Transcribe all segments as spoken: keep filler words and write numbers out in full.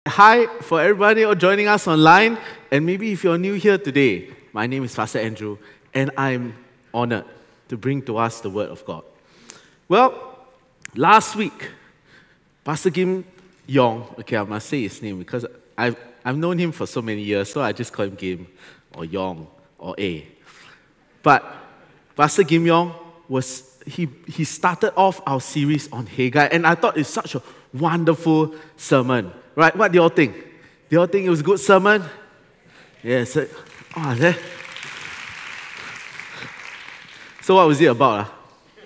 Hi for everybody joining us online, and maybe if you're new here today, my name is Pastor Andrew, and I'm honored to bring to us the Word of God. Well, last week, Pastor Kim Yong, okay, I must say his name because I've, I've known him for so many years, so I just call him Kim, or Yong, or A. But Pastor Kim Yong was, he, he started off our series on Haggai, and I thought it's such a wonderful sermon. Right, what do you all think? Do you all think it was a good sermon? Yes. Yeah, oh, there. So what was it about? Uh?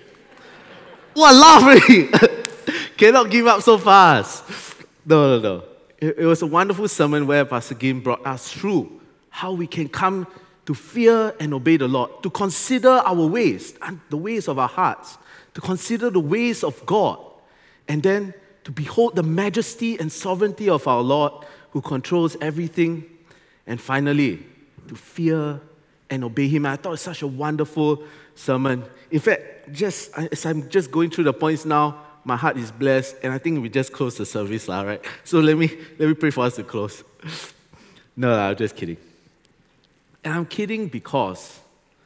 What, laughing? Cannot give up so fast. No, no, no. It, it was a wonderful sermon where Pastor Kim brought us through how we can come to fear and obey the Lord, to consider our ways, and the ways of our hearts, to consider the ways of God, and then to behold the majesty and sovereignty of our Lord who controls everything, and finally, to fear and obey Him. I thought it was such a wonderful sermon. In fact, just as I'm just going through the points now, my heart is blessed, and I think we just close the service, all right? So let me let me pray for us to close. No, no, I'm just kidding. And I'm kidding because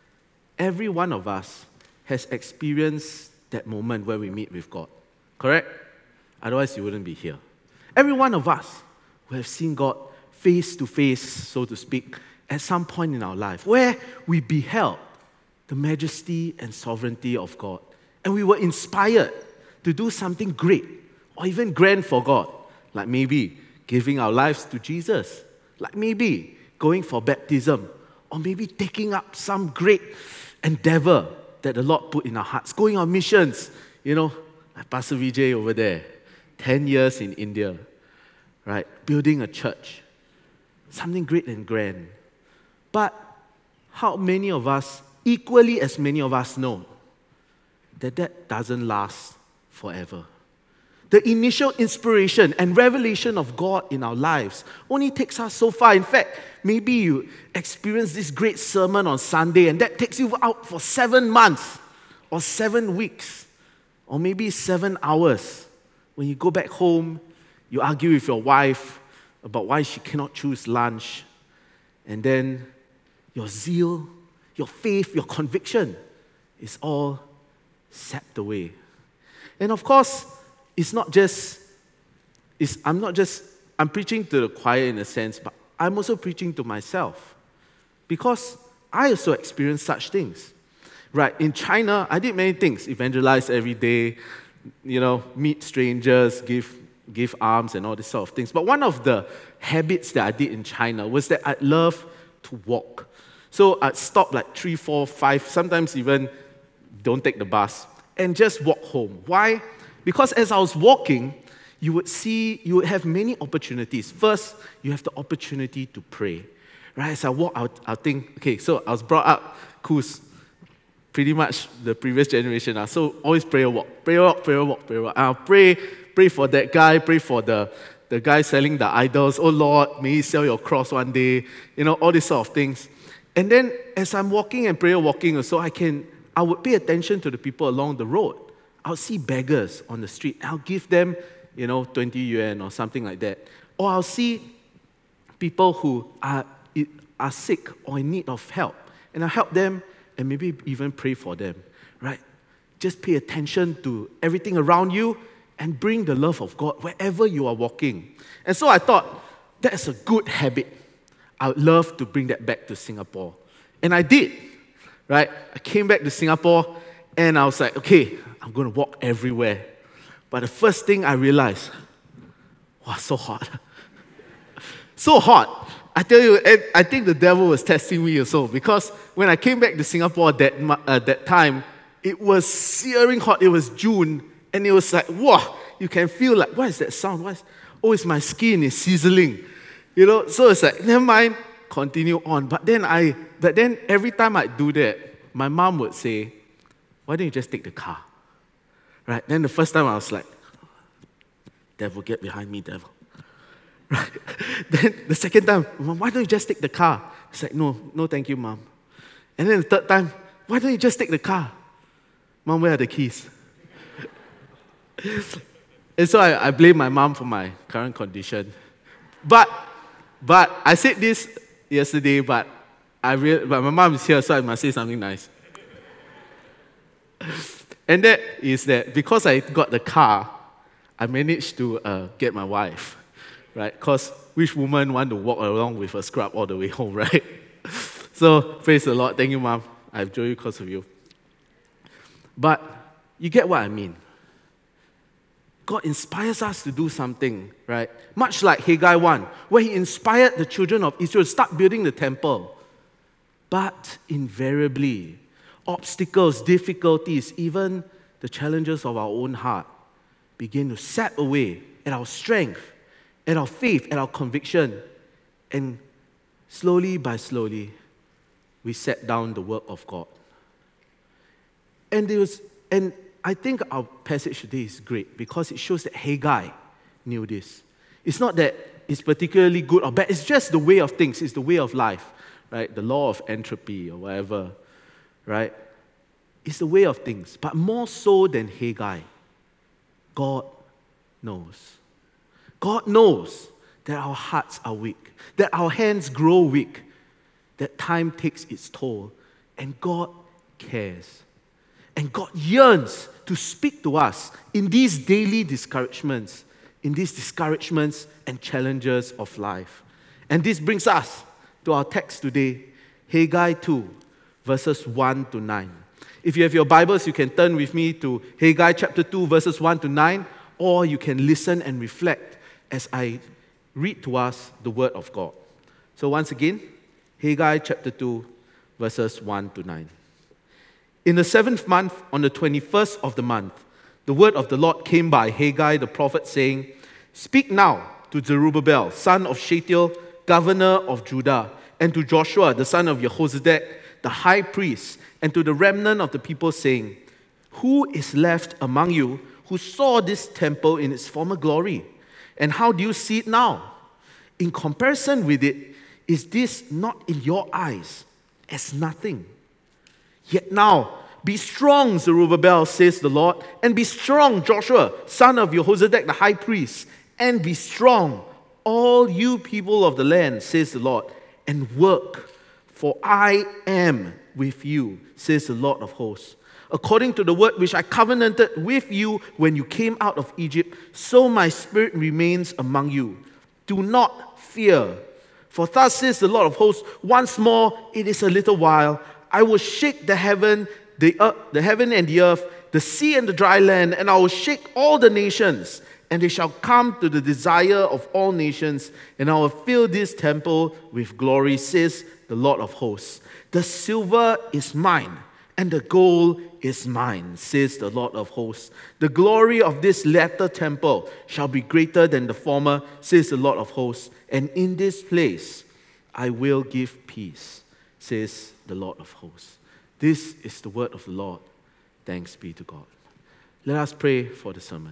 every one of us has experienced that moment where we meet with God, correct? Otherwise, you wouldn't be here. Every one of us will have seen God face to face, so to speak, at some point in our life, where we beheld the majesty and sovereignty of God. And we were inspired to do something great or even grand for God, like maybe giving our lives to Jesus, like maybe going for baptism, or maybe taking up some great endeavor that the Lord put in our hearts, going on missions, you know, like Pastor Vijay over there. ten years in India, right? Building a church. Something great and grand. But how many of us, equally as many of us know, that that doesn't last forever? The initial inspiration and revelation of God in our lives only takes us so far. In fact, maybe you experience this great sermon on Sunday and that takes you out for seven months or seven weeks or maybe seven hours. When you go back home, you argue with your wife about why she cannot choose lunch. And then your zeal, your faith, your conviction is all sapped away. And of course, it's not just, it's, I'm not just, I'm preaching to the choir in a sense, but I'm also preaching to myself. Because I also experienced such things. Right, in China, I did many things, evangelize every day, you know, meet strangers, give give alms and all these sort of things. But one of the habits that I did in China was that I love to walk. So I'd stop like three, four, five, sometimes even don't take the bus, and just walk home. Why? Because as I was walking, you would see, you would have many opportunities. First, you have the opportunity to pray. Right, as I walk, I'll, I'll think, okay, so I was brought up, Kus, pretty much the previous generation. Uh, so always prayer walk, prayer walk, prayer walk, prayer walk. I'll pray, pray for that guy, pray for the, the guy selling the idols. Oh Lord, may he sell your cross one day. You know, all these sort of things. And then as I'm walking and prayer walking, so I can, I would pay attention to the people along the road. I'll see beggars on the street. I'll give them, you know, twenty yuan or something like that. Or I'll see people who are, are sick or in need of help. And I'll help them and maybe even pray for them, right? Just pay attention to everything around you and bring the love of God wherever you are walking. And so I thought, that's a good habit. I would love to bring that back to Singapore. And I did, right? I came back to Singapore and I was like, okay, I'm going to walk everywhere. But the first thing I realized, wow, so hot. So hot. I tell you, I think the devil was testing me also, because when I came back to Singapore that uh, that time, it was searing hot. It was June, and it was like, wow, you can feel like, what is that sound? What is, oh, it's my skin is sizzling, you know. So it's like, never mind, continue on. But then I, but then every time I do that, my mom would say, why don't you just take the car, right? Then the first time I was like, devil, get behind me, devil. Right. Then the second time, Mom, why don't you just take the car? It's like, no, no thank you, Mom. And then the third time, why don't you just take the car? Mom, where are the keys? And so I, I blame my mom for my current condition. But, but I said this yesterday, but I real, but my mom is here, so I must say something nice. And that is that because I got the car, I managed to uh, get my wife, right? Because which woman want to walk along with a scrub all the way home, right? So praise the Lord. Thank you, Mom. I've joined you because of you. But you get what I mean. God inspires us to do something, right? Much like Haggai one, where he inspired the children of Israel to start building the temple. But invariably, obstacles, difficulties, even the challenges of our own heart begin to sap away at our strength, at our faith, at our conviction. And slowly by slowly, we set down the work of God. And there was, and I think our passage today is great because it shows that Haggai knew this. It's not that it's particularly good or bad. It's just the way of things. It's the way of life, right? The law of entropy or whatever, right? It's the way of things. But more so than Haggai, God knows. God knows that our hearts are weak, that our hands grow weak, that time takes its toll, and God cares. And God yearns to speak to us in these daily discouragements, in these discouragements and challenges of life. And this brings us to our text today, Haggai two, verses one to nine. If you have your Bibles, you can turn with me to Haggai chapter two, verses one to nine, or you can listen and reflect as I read to us the Word of God. So once again, Haggai chapter two, verses one to nine. In the seventh month, on the twenty-first of the month, the word of the Lord came by Haggai the prophet, saying, Speak now to Zerubbabel, son of Shealtiel, governor of Judah, and to Joshua, the son of Jehozadak, the high priest, and to the remnant of the people, saying, Who is left among you who saw this temple in its former glory? And how do you see it now? In comparison with it, is this not in your eyes as nothing? Yet now, be strong, Zerubbabel, says the Lord, and be strong, Joshua, son of Jehozadak, the high priest, and be strong, all you people of the land, says the Lord, and work, for I am with you, says the Lord of hosts. According to the word which I covenanted with you when you came out of Egypt, so my spirit remains among you. Do not fear, for thus says the Lord of hosts, once more it is a little while, I will shake the heaven, the earth, the heaven and the earth, the sea and the dry land, and I will shake all the nations, and they shall come to the desire of all nations, and I will fill this temple with glory, says the Lord of hosts. The silver is mine, and the gold is mine, says the Lord of hosts. The glory of this latter temple shall be greater than the former, says the Lord of hosts. And in this place I will give peace, says the Lord of hosts. This is the word of the Lord. Thanks be to God. Let us pray for the sermon.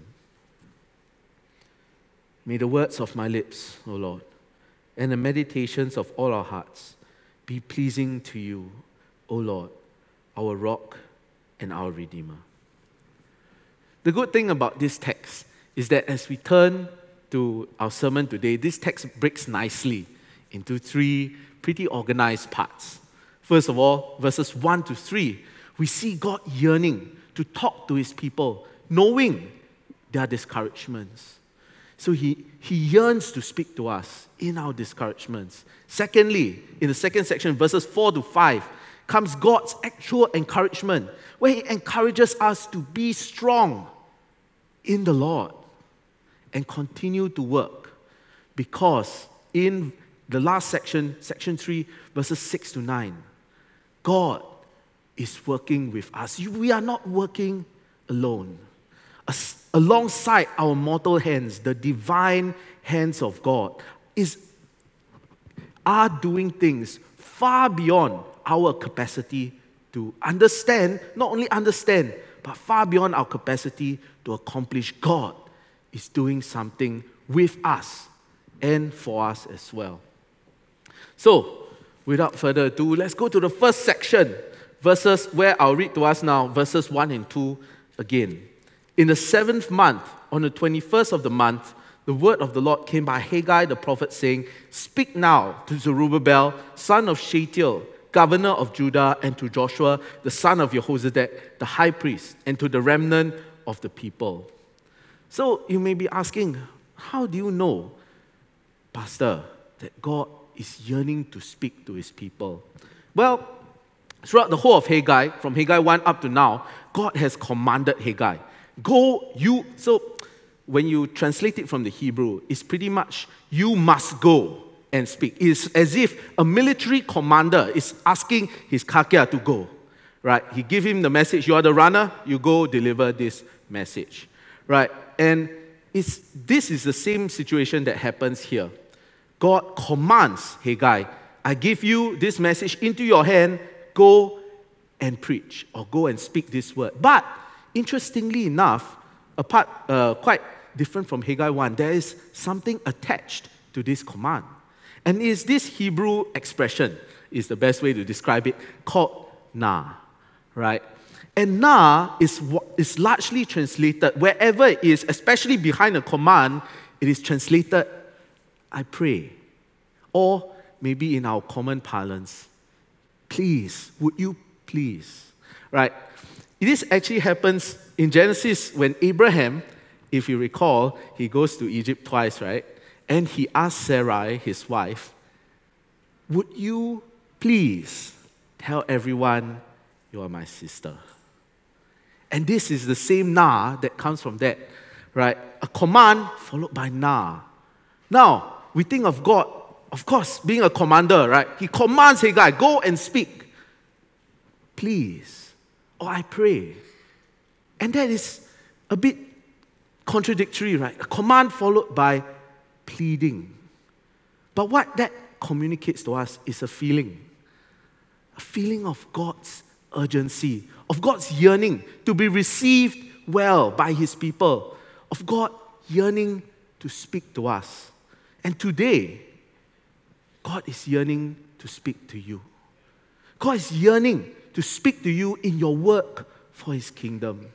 May the words of my lips, O Lord, and the meditations of all our hearts be pleasing to you, O Lord, our rock and our Redeemer. The good thing about this text is that as we turn to our sermon today, this text breaks nicely into three pretty organized parts. First of all, verses one to three, we see God yearning to talk to his people, knowing their discouragements. So he, he yearns to speak to us in our discouragements. Secondly, in the second section, verses four to five, comes God's actual encouragement, where he encourages us to be strong in the Lord and continue to work. Because in the last section, section three, verses six to nine, God is working with us. We are not working alone. As, alongside our mortal hands, the divine hands of God is, are doing things far beyond our capacity to understand, not only understand, but far beyond our capacity to accomplish. God is doing something with us and for us as well. So, without further ado, let's go to the first section, verses where I'll read to us now, verses one and two again. In the seventh month, on the twenty-first of the month, the word of the Lord came by Haggai the prophet, saying, "Speak now to Zerubbabel, son of Shealtiel, governor of Judah, and to Joshua, the son of Jehozadak, the high priest, and to the remnant of the people." So you may be asking, how do you know, Pastor, that God is yearning to speak to his people? Well, throughout the whole of Haggai, from Haggai one up to now, God has commanded Haggai, go, you, so when you translate it from the Hebrew, it's pretty much, you must go and speak. It's as if a military commander is asking his kakia to go, right? He give him the message, you are the runner, you go deliver this message, right? And it's, this is the same situation that happens here. God commands Haggai, I give you this message into your hand, go and preach, or go and speak this word. But interestingly enough, apart, uh, quite different from Haggai one, there is something attached to this command. And it's this Hebrew expression, is the best way to describe it, called na, right? And na is, is largely translated, wherever it is, especially behind a command, it is translated, I pray. Or maybe in our common parlance, please, would you please, right? This actually happens in Genesis when Abraham, if you recall, he goes to Egypt twice, right? And he asks Sarai, his wife, would you please tell everyone you are my sister? And this is the same na that comes from that, right? A command followed by na. Now, we think of God, of course, being a commander, right? He commands Haggai, go and speak. Please, or I pray. And that is a bit contradictory, right? A command followed by pleading. But what that communicates to us is a feeling. A feeling of God's urgency, of God's yearning to be received well by his people, of God yearning to speak to us. And today, God is yearning to speak to you. God is yearning to speak to you in your work for his kingdom.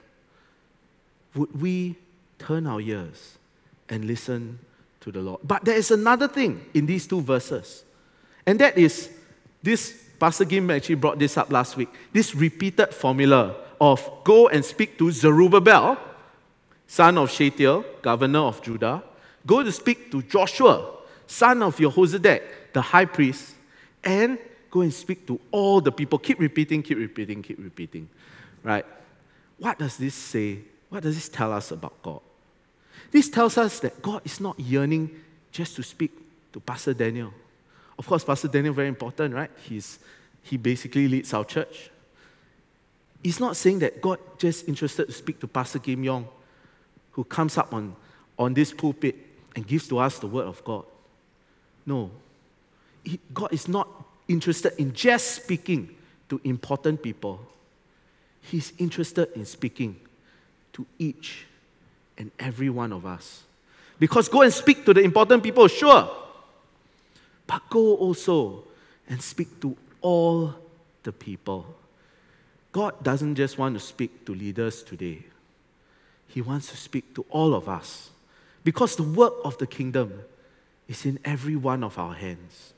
Would we turn our ears and listen to the Lord? But there is another thing in these two verses. And that is, this, Pastor Gim actually brought this up last week, this repeated formula of go and speak to Zerubbabel, son of Shealtiel, governor of Judah. Go to speak to Joshua, son of Jehozadak, the high priest, and go and speak to all the people. Keep repeating, keep repeating, keep repeating. Right? What does this say? What does this tell us about God? This tells us that God is not yearning just to speak to Pastor Daniel. Of course, Pastor Daniel, very important, right? He's, he basically leads our church. He's not saying that God just interested to speak to Pastor Kim Yong, who comes up on, on this pulpit and gives to us the word of God. No. He, God is not interested in just speaking to important people. He's interested in speaking to each and every one of us. Because go and speak to the important people, sure. But go also and speak to all the people. God doesn't just want to speak to leaders today. He wants to speak to all of us. Because the work of the kingdom is in every one of our hands.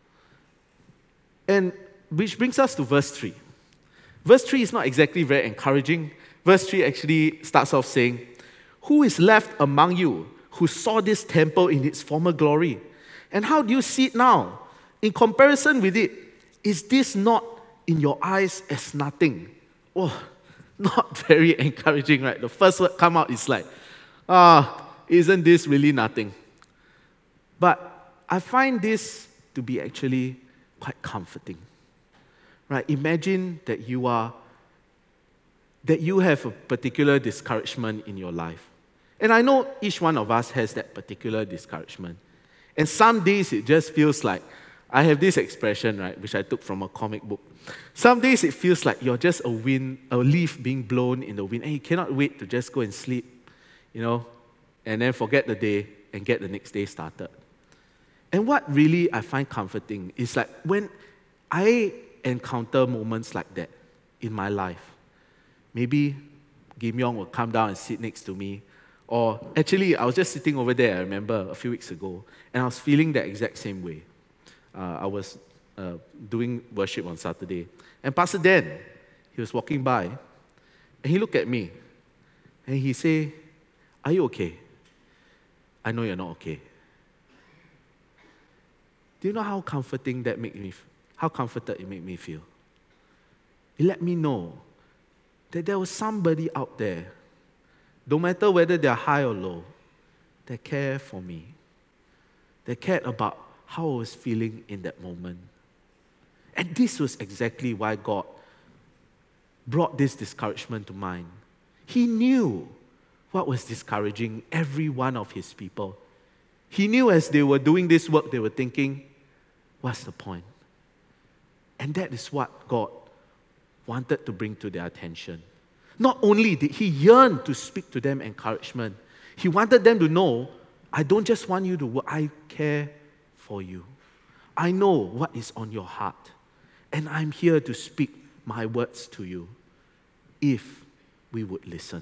And which brings us to verse three. Verse three is not exactly very encouraging. Verse three actually starts off saying, who is left among you who saw this temple in its former glory? And how do you see it now? In comparison with it, is this not in your eyes as nothing? Oh, not very encouraging, right? The first word come out is like, ah, isn't this really nothing? But I find this to be actually quite comforting. Right? Imagine that you are, that you have a particular discouragement in your life. And I know each one of us has that particular discouragement. And some days it just feels like, I have this expression, right, which I took from a comic book. Some days it feels like you're just a wind, a leaf being blown in the wind, and you cannot wait to just go and sleep, you know, and then forget the day and get the next day started. And what really I find comforting is like when I encounter moments like that in my life, maybe Kim Yong will come down and sit next to me, Or actually, I was just sitting over there, I remember, a few weeks ago, and I was feeling the exact same way. Uh, I was uh, doing worship on Saturday, and Pastor Dan, he was walking by, and he looked at me, and he said, "Are you okay? I know you're not okay." Do you know how comforting that made me, how comforted it made me feel? It let me know that there was somebody out there, no matter whether they're high or low, that cared for me, that cared about how I was feeling in that moment. And this was exactly why God brought this discouragement to mind. He knew what was discouraging every one of his people. He knew as they were doing this work, they were thinking, what's the point? And that is what God wanted to bring to their attention. Not only did he yearn to speak to them encouragement, he wanted them to know, I don't just want you to work, I care for you. I know what is on your heart, and I'm here to speak my words to you if we would listen.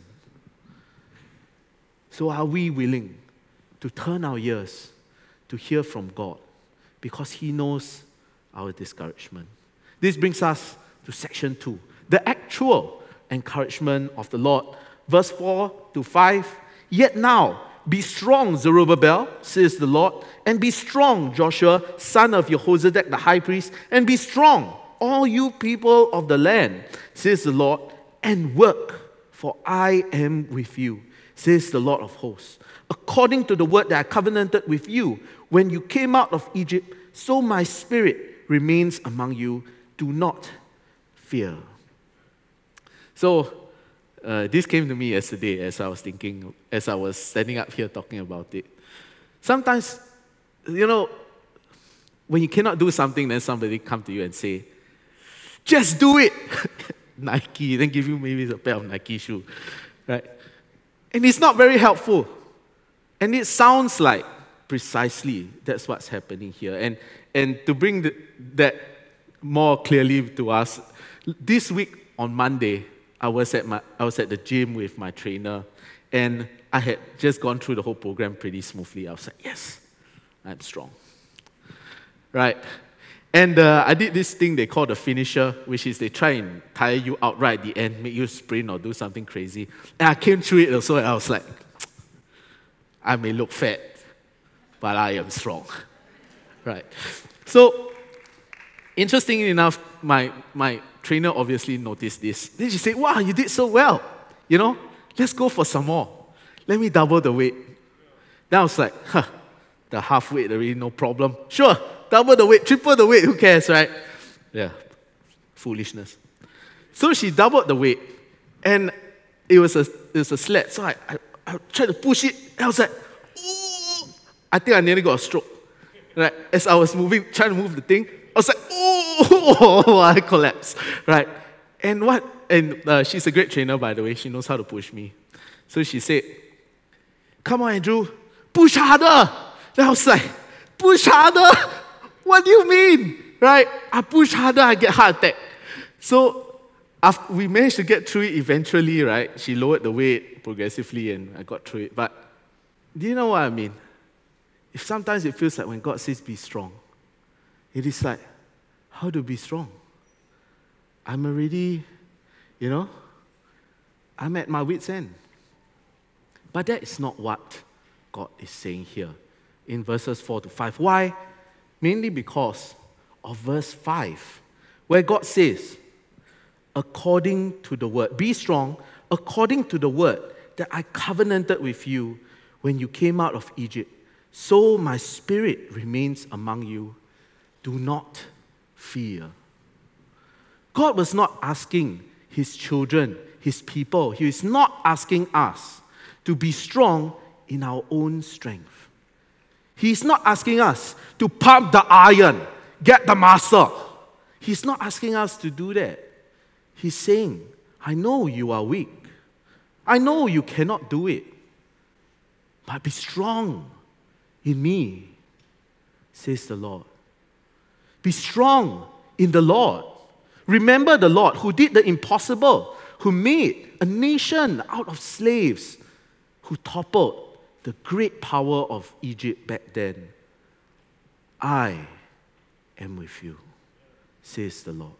So are we willing to turn our ears to hear from God because he knows our discouragement? This brings us to section two, the actual encouragement of the Lord. Verse four to five, yet now be strong, Zerubbabel, says the Lord, and be strong, Joshua, son of Jehozadak, the high priest, and be strong, all you people of the land, says the Lord, and work, for I am with you, says the Lord of hosts. According to the word that I covenanted with you when you came out of Egypt, so my spirit remains among you. Do not fear. So, uh, this came to me yesterday as I was thinking, as I was standing up here talking about it. Sometimes, you know, when you cannot do something, then somebody come to you and say, just do it. Nike, then give you maybe a pair of Nike shoe, right? And it's not very helpful. And it sounds like precisely that's what's happening here. And, and to bring the, that more clearly to us, this week on Monday, I was at my I was at the gym with my trainer, and I had just gone through the whole program pretty smoothly. I was like, yes, I'm strong. Right? And uh, I did this thing they call the finisher, which is they try and tire you out right at the end, make you sprint or do something crazy. And I came through it also, and I was like, I may look fat, but I am strong. Right? So, interestingly enough, my my trainer obviously noticed this. Then she said, wow, you did so well. You know, let's go for some more. Let me double the weight. Then I was like, huh, the half weight already, no problem. Sure, double the weight, triple the weight, who cares, right? Yeah, foolishness. So she doubled the weight, and it was a, it was a sled. So I, I, I tried to push it, and I was like, ooh, I think I nearly got a stroke. Right? As I was moving, trying to move the thing, I was like, oh, I collapsed, right? And what, and uh, she's a great trainer, by the way. She knows how to push me. So she said, come on, Andrew, push harder. Then I was like, push harder? What do you mean? Right? I push harder, I get heart attack. So after we managed to get through it eventually, right? She lowered the weight progressively, and I got through it. But do you know what I mean? If sometimes it feels like when God says be strong, it is like, how to be strong? I'm already, you know, I'm at my wit's end. But that is not what God is saying here in verses four to five. Why? Mainly because of verse five, where God says, according to the word, be strong, according to the word that I covenanted with you when you came out of Egypt, so my spirit remains among you. Do not fear. God was not asking his children, his people, he is not asking us to be strong in our own strength. He's not asking us to pump the iron, get the muscle. He's not asking us to do that. He's saying, I know you are weak. I know you cannot do it. But be strong in me, says the Lord. Be strong in the Lord. Remember the Lord who did the impossible, who made a nation out of slaves, who toppled the great power of Egypt back then. I am with you, says the Lord.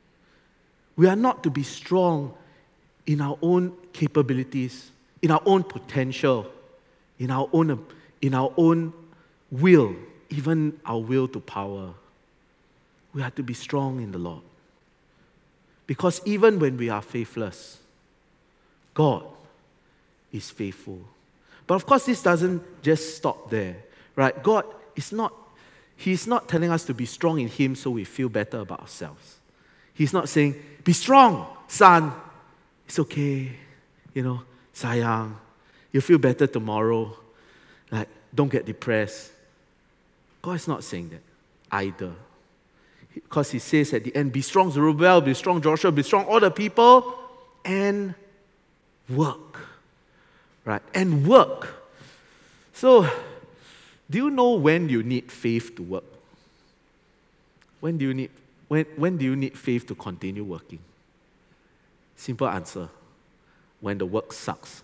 We are not to be strong in our own capabilities, in our own potential, in our own, in our own will, even our will to power. We have to be strong in the Lord. Because even when we are faithless, God is faithful. But of course, this doesn't just stop there, right? God is not, He's not telling us to be strong in Him so we feel better about ourselves. He's not saying, be strong, son. It's okay, you know, sayang. You'll feel better tomorrow. Like, don't get depressed. God is not saying that either. Because He says at the end, be strong, Zerubbabel, be strong, Joshua, be strong, all the people, and work. Right? And work. So, do you know when you need faith to work? When do you need, when, when do you need faith to continue working? Simple answer. When the work sucks.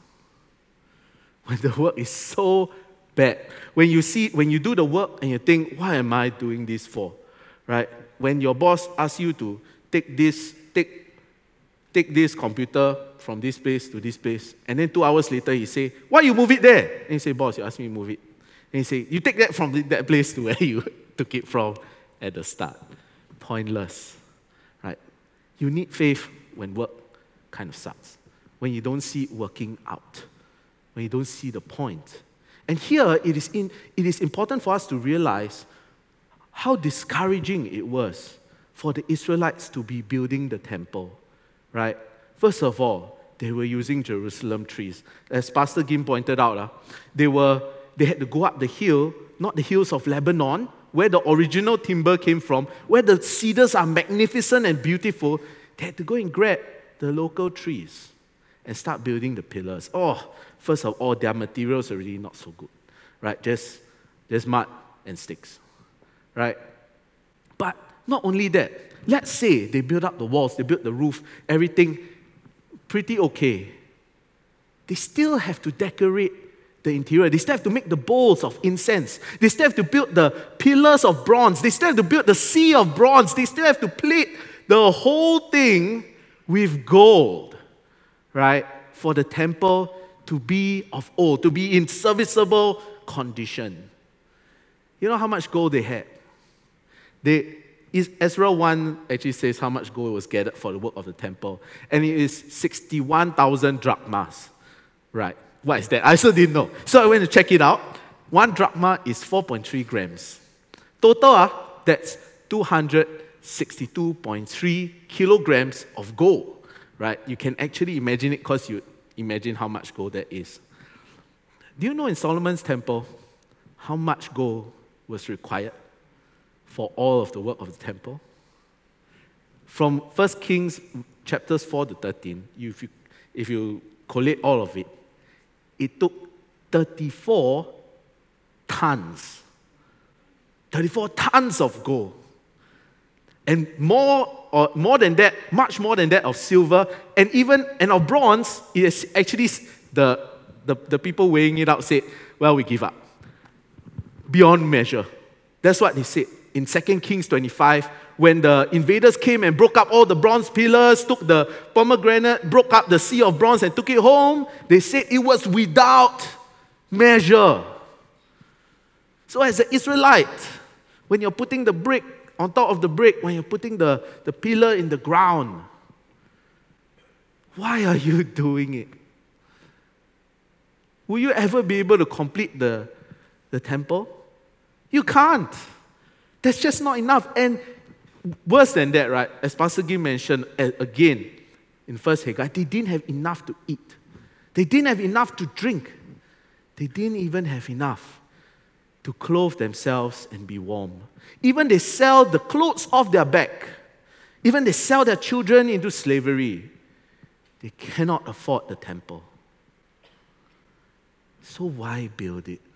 When the work is so bad. When you see, when you do the work and you think, why am I doing this for? Right? When your boss asks you to take this, take, take this computer from this place to this place, and then two hours later he say, why you move it there? And you say, boss, you asked me to move it. And he say, you take that from that place to where you took it from at the start. Pointless. Right? You need faith when work kind of sucks. When you don't see it working out. When you don't see the point. And here, it is, in, it is important for us to realize how discouraging it was for the Israelites to be building the temple. Right? First of all, they were using Jerusalem trees. As Pastor Gim pointed out, uh, they were they had to go up the hill, not the hills of Lebanon, where the original timber came from, where the cedars are magnificent and beautiful. They had to go and grab the local trees and start building the pillars. Oh, first of all, their materials are really not so good, right? Just, just mud and sticks, right? But not only that, let's say they built up the walls, they built the roof, everything pretty okay. They still have to decorate the interior. They still have to make the bowls of incense. They still have to build the pillars of bronze. They still have to build the sea of bronze. They still have to plate the whole thing with gold, right? For the temple to be of old, to be in serviceable condition. You know how much gold they had? They, Ezra one actually says how much gold was gathered for the work of the temple. And it is sixty-one thousand drachmas. Right. What is that? I also didn't know. So I went to check it out. One drachma is four point three grams. Total, uh, that's two hundred sixty-two point three kilograms of gold. Right? You can actually imagine it because you imagine how much gold that is. Do you know in Solomon's temple how much gold was required for all of the work of the temple? From First Kings chapters four to thirteen, if you, if you collate all of it, it took thirty-four tons. thirty-four tons of gold. And more or more than that, much more than that of silver, and even and of bronze, it is actually the, the, the people weighing it out said, well, we give up. Beyond measure. That's what they said in Second Kings twenty-five, when the invaders came and broke up all the bronze pillars, took the pomegranate, broke up the sea of bronze and took it home. They said it was without measure. So as an Israelite, when you're putting the brick on top of the brick, when you're putting the, the pillar in the ground, why are you doing it? Will you ever be able to complete the, the temple? You can't. That's just not enough. And worse than that, right? As Pastor Gim mentioned again in First Haggai, they didn't have enough to eat. They didn't have enough to drink. They didn't even have enough to clothe themselves and be warm. Even they sell the clothes off their back. Even they sell their children into slavery. They cannot afford the temple. So why build it?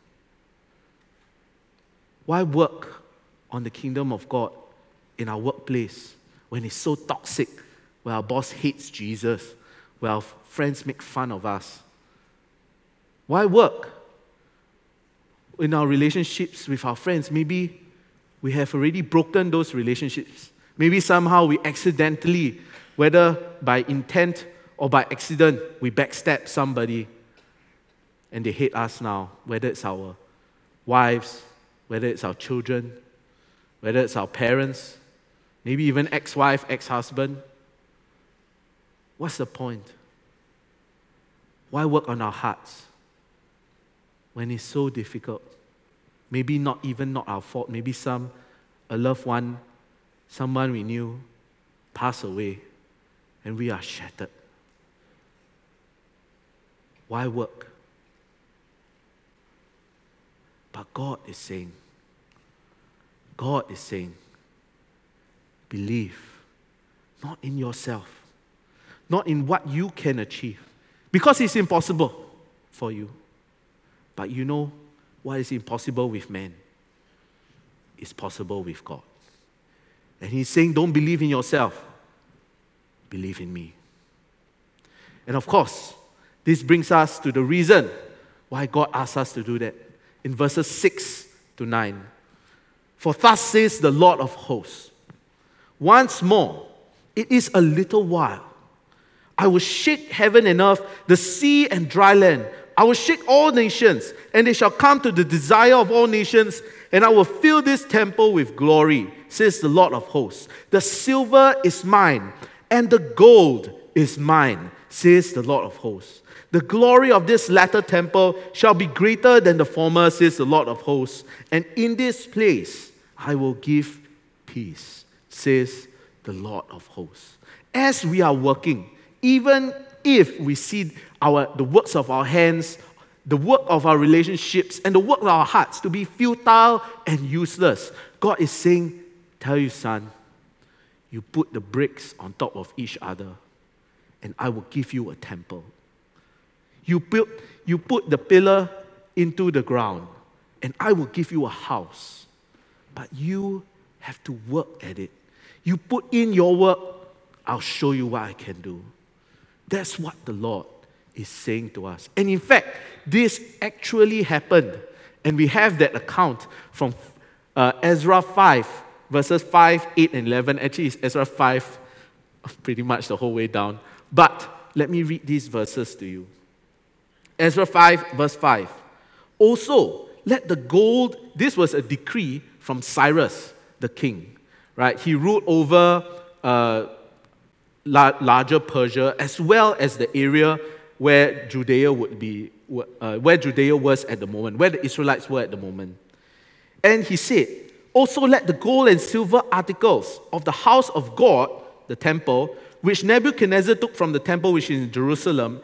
Why work on the kingdom of God in our workplace when it's so toxic, where our boss hates Jesus, where our friends make fun of us? Why work? In our relationships with our friends, maybe we have already broken those relationships. Maybe somehow we accidentally, whether by intent or by accident, we backstab somebody and they hate us now, whether it's our wives, whether it's our children, whether it's our parents, maybe even ex-wife, ex-husband. What's the point? Why work on our hearts when it's so difficult? Maybe not even not our fault. Maybe some, a loved one, someone we knew, passed away, and we are shattered. Why work? But God is saying, God is saying, believe, not in yourself, not in what you can achieve, because it's impossible for you. But you know what is impossible with man is possible with God. And He's saying, don't believe in yourself, believe in me. And of course, this brings us to the reason why God asks us to do that. In verses six to nine. For thus says the Lord of hosts, once more, it is a little while. I will shake heaven and earth, the sea and dry land. I will shake all nations, and they shall come to the desire of all nations, and I will fill this temple with glory, says the Lord of hosts. The silver is mine, and the gold is mine, says the Lord of hosts. The glory of this latter temple shall be greater than the former, says the Lord of hosts. And in this place I will give peace, says the Lord of hosts. As we are working, even if we see our the works of our hands, the work of our relationships, and the work of our hearts to be futile and useless, God is saying, tell you, son, you put the bricks on top of each other, and I will give you a temple. You build, you put the pillar into the ground, and I will give you a house. But you have to work at it. You put in your work, I'll show you what I can do. That's what the Lord is saying to us. And in fact, this actually happened. And we have that account from uh, Ezra five, verses five, eight, and eleven. Actually, it's Ezra five, pretty much the whole way down. But let me read these verses to you. Ezra five, verse five. Also, let the gold, this was a decree from Cyrus, the king, right? He ruled over uh, la- larger Persia, as well as the area where Judea would be, uh, where Judea was at the moment, where the Israelites were at the moment. And he said, also let the gold and silver articles of the house of God, the temple, which Nebuchadnezzar took from the temple which is in Jerusalem,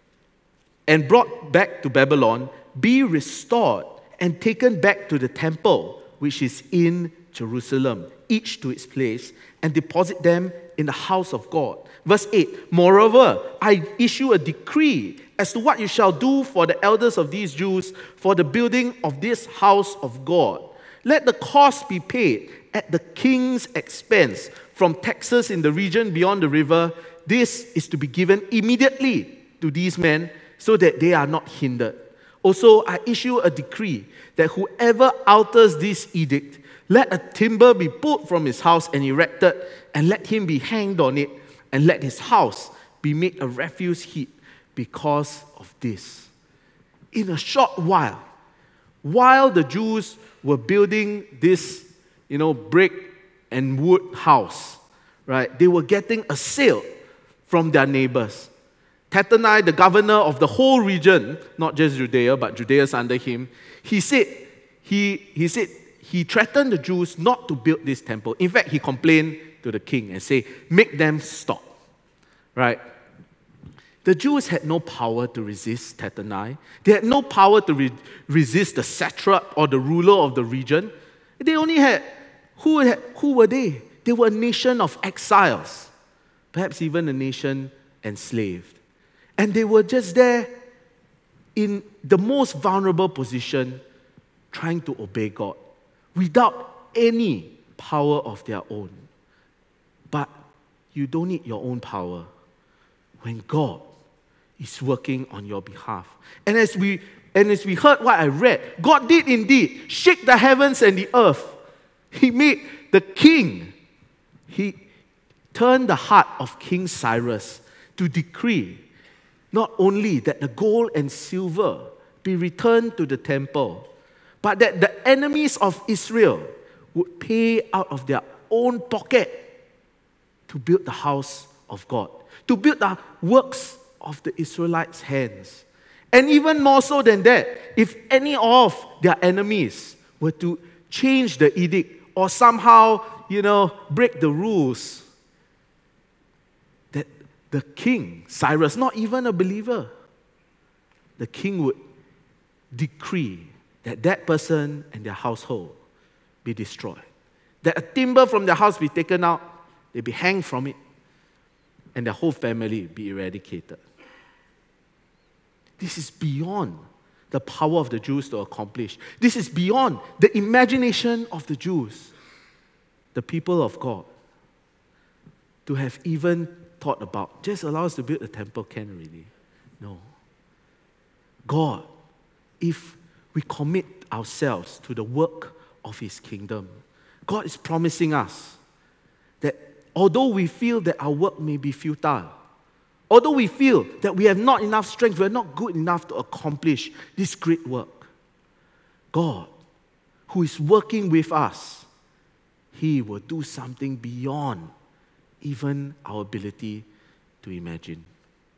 and brought back to Babylon, be restored and taken back to the temple which is in Jerusalem, each to its place, and deposit them in the house of God. Verse eight, moreover, I issue a decree as to what you shall do for the elders of these Jews for the building of this house of God. Let the cost be paid at the king's expense from taxes in the region beyond the river. This is to be given immediately to these men, so that they are not hindered. Also, I issue a decree that whoever alters this edict, let a timber be pulled from his house and erected, and let him be hanged on it, and let his house be made a refuse heap because of this. In a short while, while the Jews were building this, you know, brick and wood house, right, they were getting a sale from their neighbors. Tattenai, the governor of the whole region, not just Judea, but Judea's under him, he said, he, he said, he threatened the Jews not to build this temple. In fact, he complained to the king and said, make them stop. Right? The Jews had no power to resist Tattenai. They had no power to re- resist the satrap or the ruler of the region. They only had, who, had, who were they? They were a nation of exiles, perhaps even a nation enslaved. And they were just there in the most vulnerable position, trying to obey God without any power of their own. But you don't need your own power when God is working on your behalf. And as we and as we heard what I read, God did indeed shake the heavens and the earth. He made the king. He turned the heart of King Cyrus to decree not only that the gold and silver be returned to the temple, but that the enemies of Israel would pay out of their own pocket to build the house of God, to build the works of the Israelites' hands. And even more so than that, if any of their enemies were to change the edict or somehow, you know, break the rules, that the king, Cyrus, not even a believer, the king would decree that that person and their household be destroyed. That a timber from their house be taken out, they be hanged from it, and their whole family be eradicated. This is beyond the power of the Jews to accomplish. This is beyond the imagination of the Jews, the people of God, to have even thought about. Just allow us to build a temple, can really? No. God, if we commit ourselves to the work of His kingdom, God is promising us that although we feel that our work may be futile, although we feel that we have not enough strength, we are not good enough to accomplish this great work, God, who is working with us, He will do something beyond even our ability to imagine.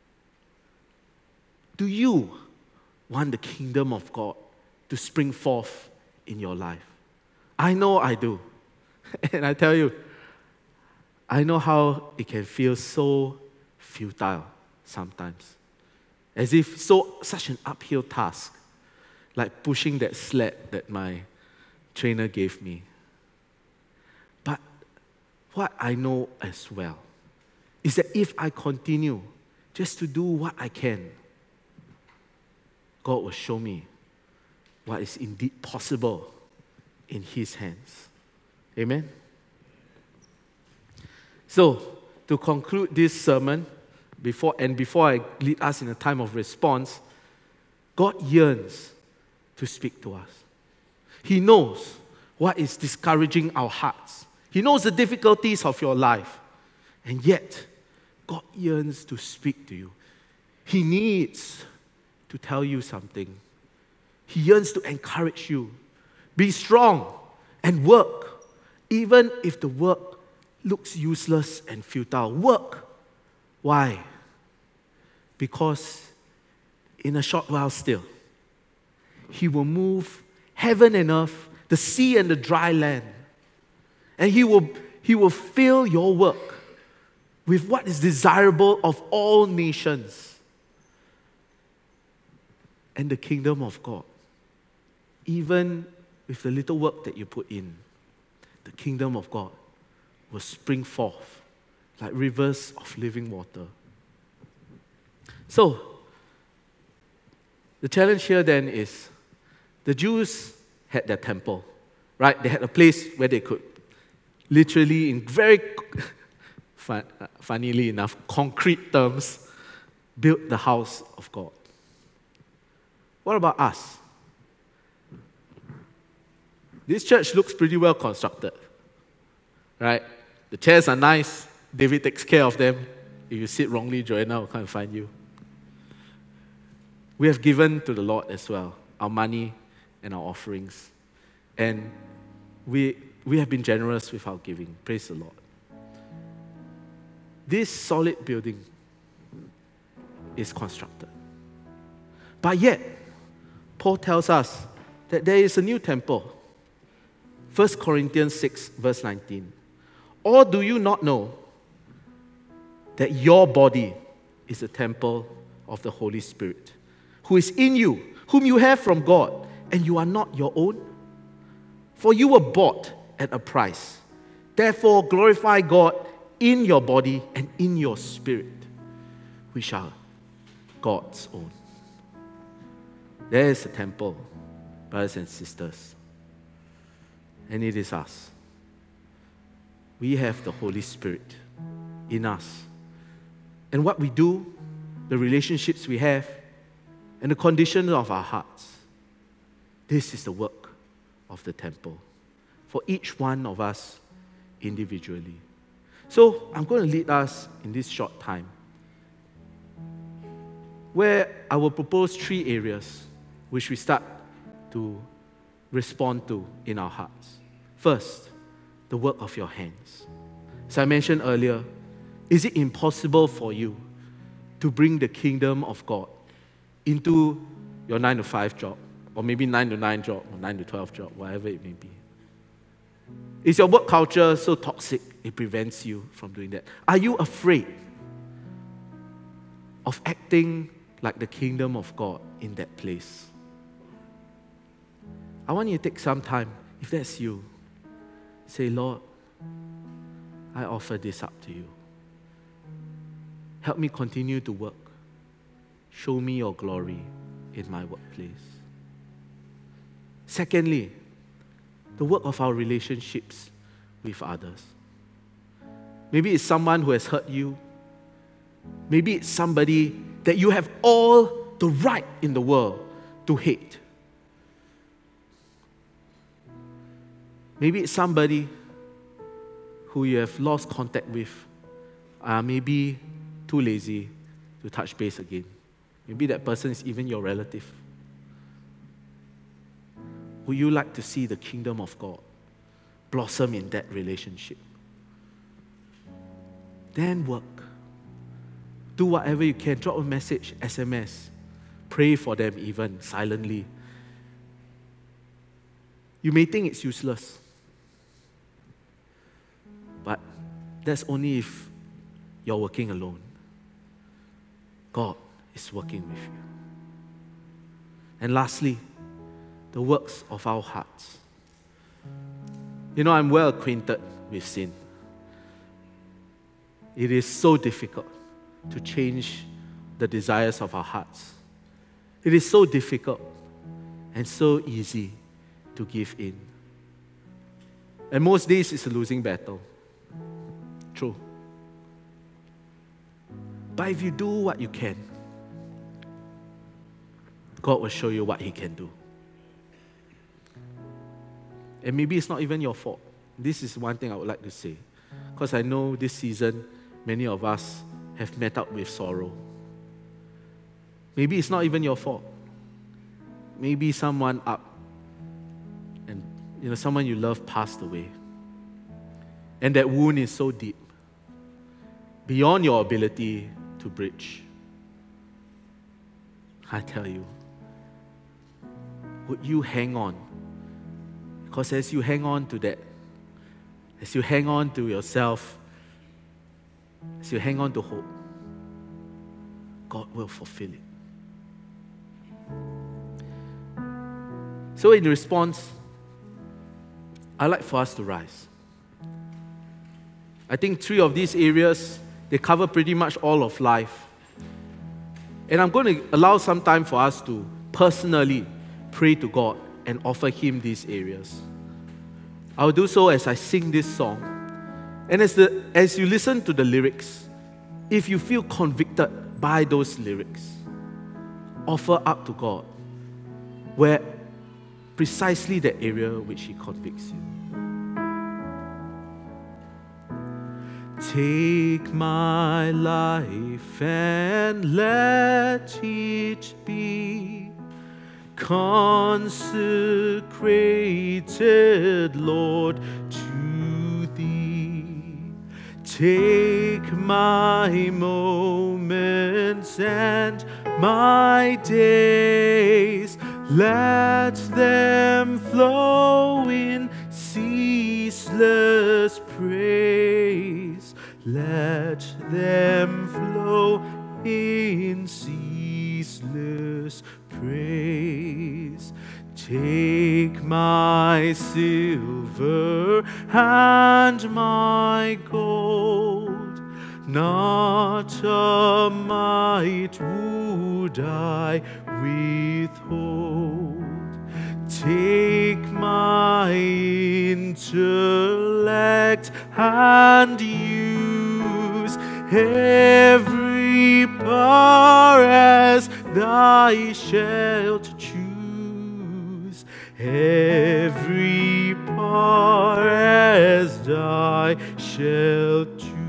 Do you want the kingdom of God to spring forth in your life? I know I do. And I tell you, I know how it can feel so futile sometimes. As if so such an uphill task, like pushing that sled that my trainer gave me. But what I know as well is that if I continue just to do what I can, God will show me what is indeed possible in His hands. Amen? So, to conclude this sermon, before and before I lead us in a time of response, God yearns to speak to us. He knows what is discouraging our hearts. He knows the difficulties of your life. And yet, God yearns to speak to you. He needs to tell you something. He yearns to encourage you. Be strong and work, even if the work looks useless and futile. Work. Why? Because in a short while still, He will move heaven and earth, the sea and the dry land. And He will, he will fill your work with what is desirable of all nations. And the kingdom of God, even with the little work that you put in, the kingdom of God will spring forth like rivers of living water. So, the challenge here then is, the Jews had their temple, right? They had a place where they could literally, in very, fun, funnily enough, concrete terms, build the house of God. What about us? This church looks pretty well constructed, right? The chairs are nice. David takes care of them. If you sit wrongly, Joanna will come and find you. We have given to the Lord as well, our money and our offerings. And we, we have been generous with our giving. Praise the Lord. This solid building is constructed. But yet, Paul tells us that there is a new temple. First Corinthians six, verse nineteen. Or do you not know that your body is a temple of the Holy Spirit, who is in you, whom you have from God, and you are not your own? For you were bought at a price. Therefore, glorify God in your body and in your spirit, which are God's own. There is a temple, brothers and sisters, and it is us. We have the Holy Spirit in us. And what we do the relationships we have, and the condition of our hearts. This is the work of the temple for each one of us individually. So I'm going to lead us in this short time where I will propose three areas which we start to respond to in our hearts. First, the work of your hands. As I mentioned earlier, is it impossible for you to bring the kingdom of God into your nine to five job, or maybe nine to nine job, or nine to twelve job, whatever it may be? Is your work culture so toxic it prevents you from doing that? Are you afraid of acting like the kingdom of God in that place? I want you to take some time, if that's you, say, Lord, I offer this up to you. Help me continue to work. Show me your glory in my workplace. Secondly, the work of our relationships with others. Maybe it's someone who has hurt you. Maybe it's somebody that you have all the right in the world to hate. Maybe it's somebody who you have lost contact with, uh, maybe too lazy to touch base again. Maybe that person is even your relative. Would you like to see the kingdom of God blossom in that relationship? Then work. Do whatever you can. Drop a message, S M S. Pray for them even silently. You may think it's useless, but that's only if you're working alone. God is working with you. And lastly, the works of our hearts. You know, I'm well acquainted with sin. It is so difficult to change the desires of our hearts. It is so difficult and so easy to give in. And most days it's a losing battle. True. But if you do what you can, God will show you what He can do. And maybe it's not even your fault. This is one thing I would like to say. Because I know this season, many of us have met up with sorrow. Maybe it's not even your fault. Maybe someone up and you know someone you love passed away. And that wound is so deep, beyond your ability to bridge. I tell you, would you hang on? Because as you hang on to that, as you hang on to yourself, as you hang on to hope, God will fulfill it. So in response, I'd like for us to rise. I think three of these areas, they cover pretty much all of life. And I'm going to allow some time for us to personally pray to God and offer Him these areas. I'll do so as I sing this song. And as, the, as you listen to the lyrics, if you feel convicted by those lyrics, offer up to God where precisely that area which He convicts you. Take my life and let it be consecrated, Lord, to Thee. Take my moments and my days, let them flow in ceaseless praise. Let them flow in ceaseless praise. Take my silver and my gold, not a mite would I withhold. Take my intellect and use every part thou shalt choose. Every part as thou shalt choose.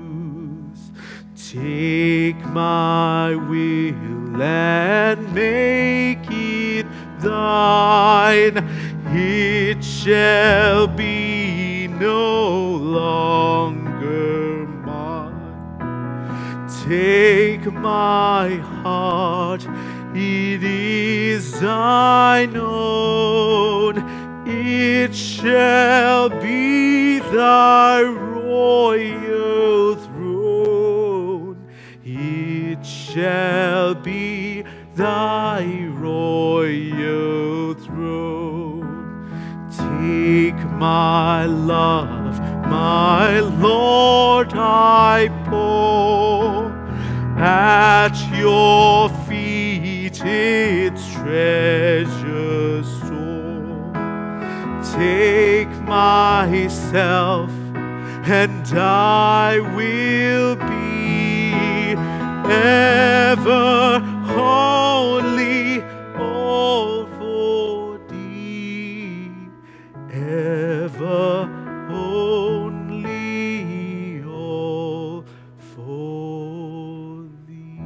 Take my will and make it thine. It shall be no longer mine. Take my heart, it is thine own. It shall be thy royal throne. It shall be thy royal throne. Take my love, my Lord, I pour at your feet its treasure store. Take myself, and I will be ever holy, all for thee, ever only, all for thee.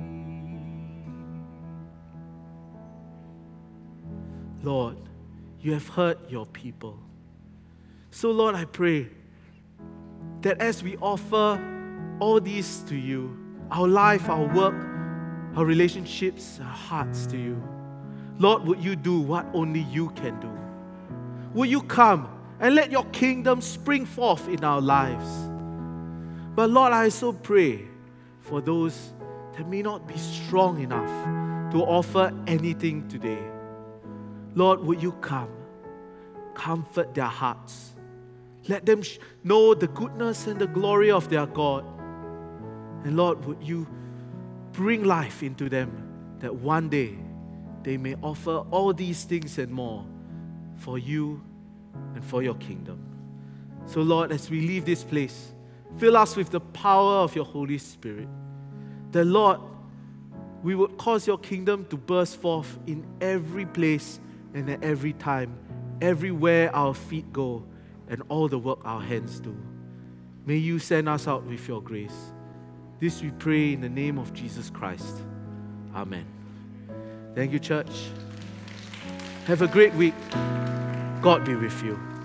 Lord, you have heard your people. So Lord, I pray that as we offer all these to you, our life, our work, our relationships, our hearts to you, Lord, would you do what only you can do? Would you come and let your kingdom spring forth in our lives? But Lord, I so pray for those that may not be strong enough to offer anything today. Lord, would you come, comfort their hearts. Let them know the goodness and the glory of their God. And Lord, would you bring life into them, that one day they may offer all these things and more for you and for your kingdom. So Lord, as we leave this place, fill us with the power of your Holy Spirit. That Lord, we would cause your kingdom to burst forth in every place and at every time, everywhere our feet go and all the work our hands do. May you send us out with your grace. This we pray in the name of Jesus Christ. Amen. Thank you, church. Have a great week. God be with you.